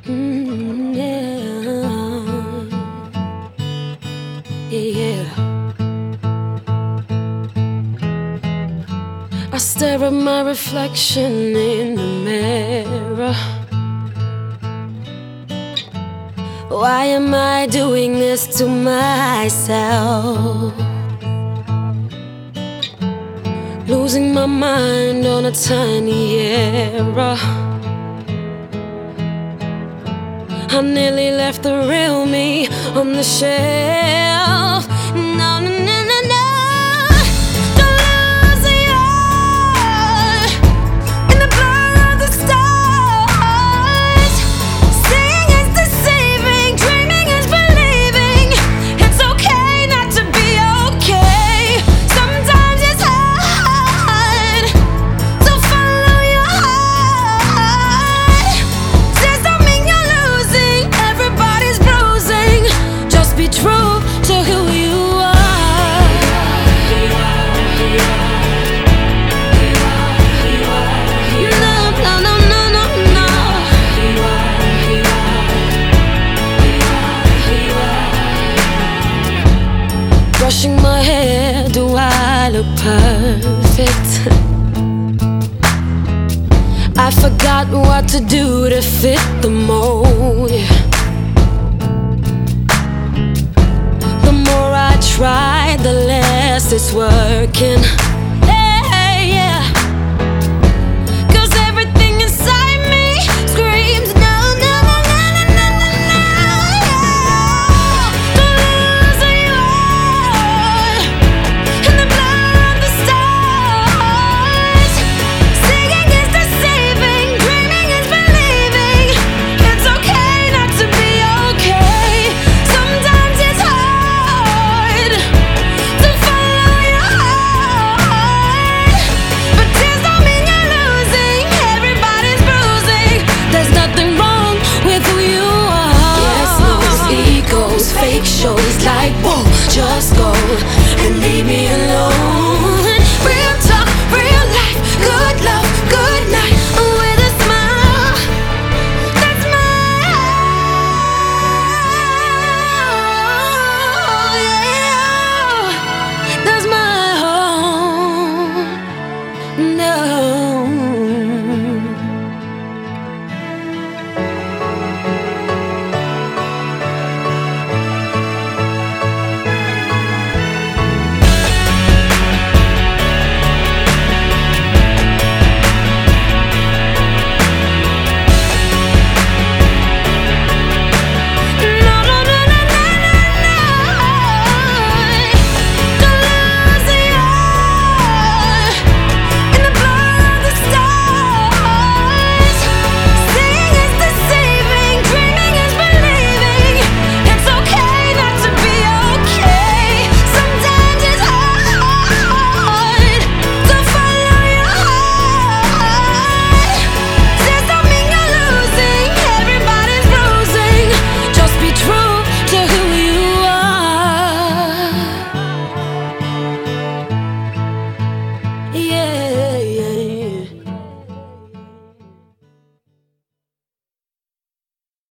Yeah. I stare at my reflection in the mirror. Why am I doing this to myself? Losing my mind on a tiny error. I nearly left the real me on the shelf. No, no, no, no, no. Don't lose your eye in the blur of the stars. Seeing is deceiving, dreaming is believing. It's okay not to be okay. Sometimes it's hard to follow your heart. Says don't mean you're losing. Everybody's bruising. Just be true to who you are. No, no, no, no, no, no. Brushing my hair, do I look perfect? I forgot what to do to fit the mold. The more I try, the less it's working.